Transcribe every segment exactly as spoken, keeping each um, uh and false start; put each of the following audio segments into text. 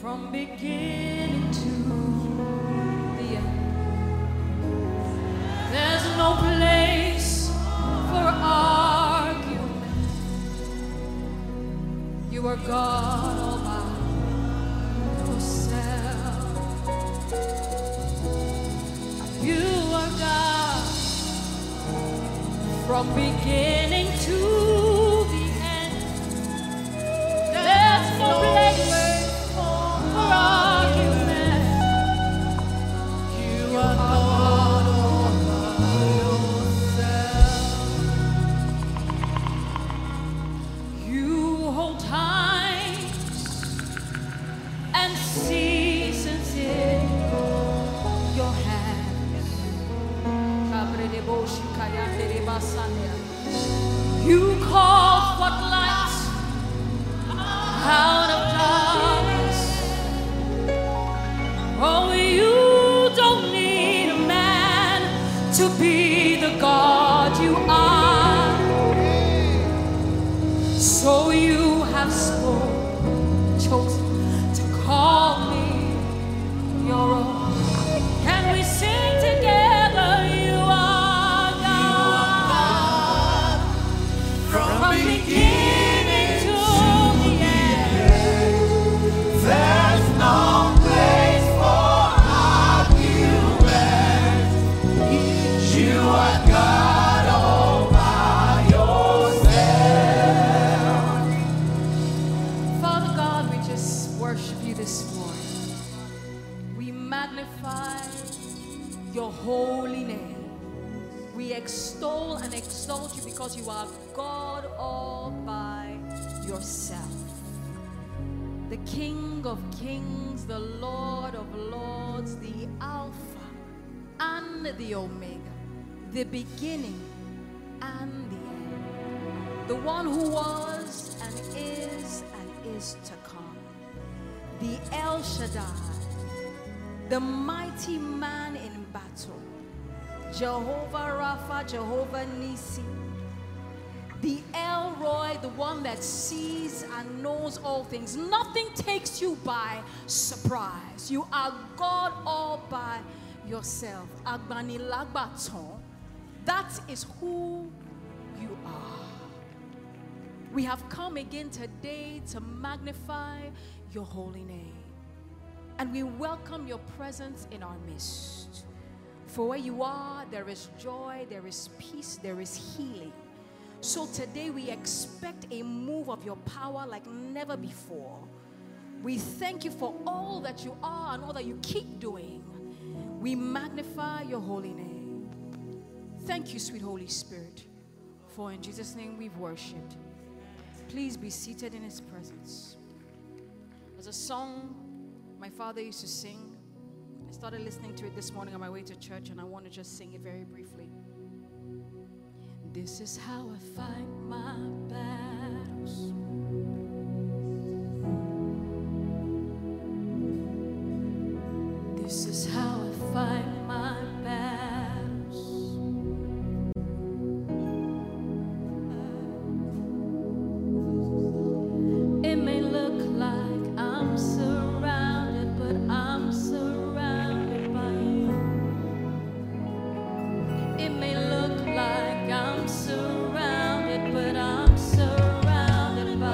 from beginning to the end. There's no place for argument. You are God all by yourself. You are God from beginning to the end. There's no place for argument. You are God all by yourself. You hold times and seasons in your hands. You call forth light out of darkness. Oh, you don't need a man to be the God you are. So you have spoken, chosen to call me your own. Can we sing together? You are God from beginning to the end. There's no place for argument. You are God all by yourself. Father God, we just worship you this morning. We magnify your holy name. We extol and exalt you because you are God all by yourself. The King of kings, the Lord of lords, the Alpha and the Omega, the beginning and the end, the one who was and is and is to come, the El Shaddai, the mighty man in battle, Jehovah Rapha, Jehovah Nisi, the El Roy, the one that sees and knows all things. Nothing takes you by surprise. You are God all by yourself. Agbani Lagbaton. That is who you are. We have come again today to magnify your holy name. And we welcome your presence in our midst. For where you are, there is joy, there is peace, there is healing. So today we expect a move of your power like never before. We thank you for all that you are and all that you keep doing. We magnify your holy name. Thank you, sweet Holy Spirit, for in Jesus' name we've worshipped. Please be seated in his presence. There's a song my father used to sing. I started listening to it this morning on my way to church, and I want to just sing it very briefly. This is how I fight my battles. This is how I fight my battles. It may look like I'm surrounded, but I'm surrounded by you. It may look like I'm surrounded, but I'm surrounded by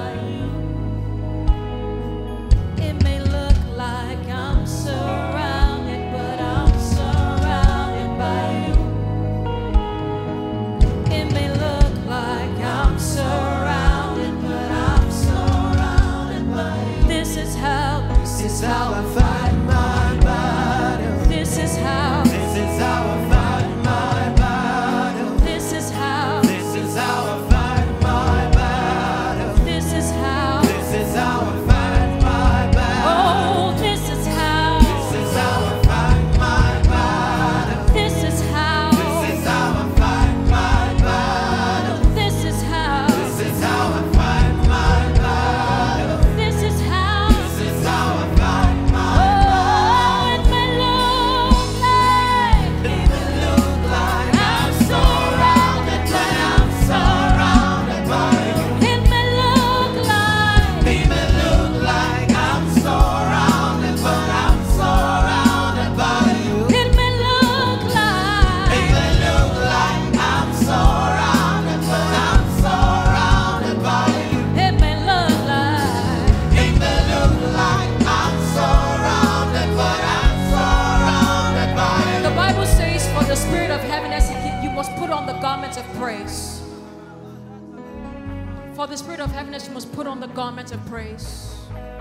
For the spirit of heaviness, you must put on the garment of praise.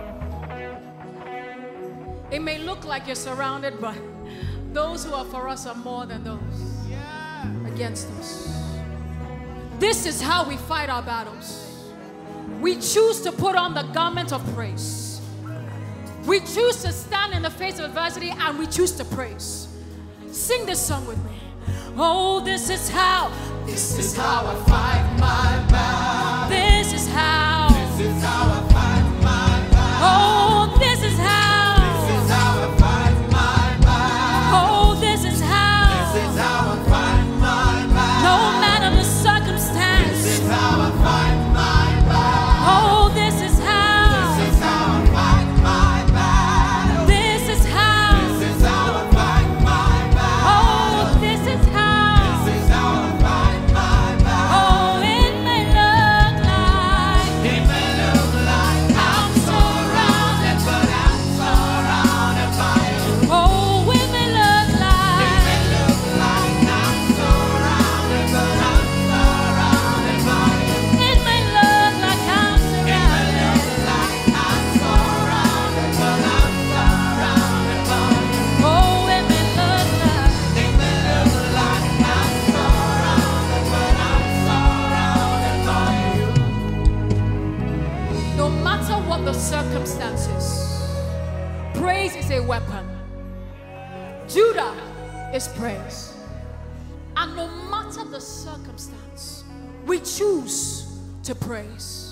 It may look like you're surrounded, but those who are for us are more than those against us. This is how we fight our battles. We choose to put on the garment of praise. We choose to stand in the face of adversity, and we choose to praise. Sing this song with me. Oh, this is how, This is how I fight my battle. this is how, This is how I fight my battle. oh, this is how, This is how I fight my battle. oh, this is how, This is how I fight my battle. no matter the circumstance, This is how I fight my battle. oh, this is how, This is how I fight my battle. this is how, This is how I fight my battle. oh, this is how, This is how I fight my battle. oh, it may look like, It may look like I'm surrounded, but I'm surrounded by you. oh, it may look It like, may look like I'm surrounded, but I'm surrounded by you. it may look like I'm It may surrounded, look like I'm surrounded, but I'm surrounded by you. oh, it may look like, It may look like I'm surrounded, but I'm surrounded by you. no matter what the circumstances, praise is a weapon. Judah is praise. And no matter the circumstance, we choose to praise.